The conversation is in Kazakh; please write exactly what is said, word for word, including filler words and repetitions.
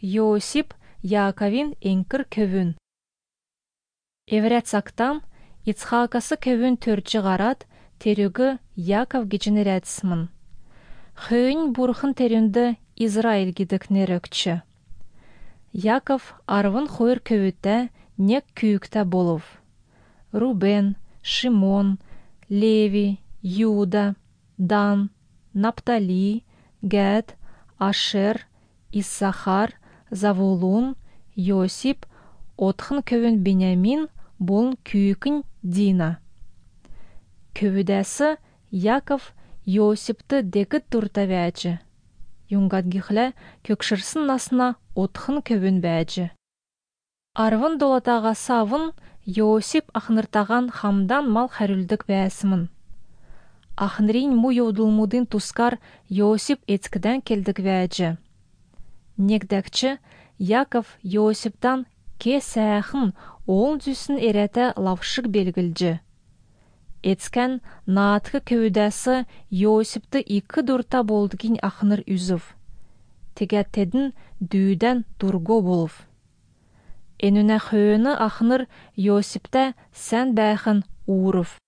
Йосип Яковин энкір көвін. Эврят сактан, Ицхакасы көвін төртчі ғарат, терігі Яков гечін рәтсімін. Хүйін бұрхын терінді Израиль гидікнер өкчі. Яков арвын хойыр көвітті нек күйікті болов. Рубен, Шимон, Леви, Юда, Дан, Наптали, Гәд, Ашер, Иссахар, Завулун, Йосип, отхын көвін Бенямин болын күйікін Дина. Көвідәсі Яков Йосипты декіт турта вәджі. Юнгадгихлі көкшірсін насына отхын көвін бәджі. Арвын долатаға савын Йосип ақныртаған хамдан мал хәрілдік бәсімін. Ақнырин му еудылмудын тускар Йосип ецкіден келдік вәджі. Негдәкчі Яков Йосиптан ке сәхін оғын зүсін ереті лавшық белгілджі. Ецкен наатқы көвідәсі Йосипты икі дұрта болдығын ақныр үзів. Тегәттедін дүйден дұрго болов. Энүнә хөөні ақныр Йосипта сән бәхін уырыв.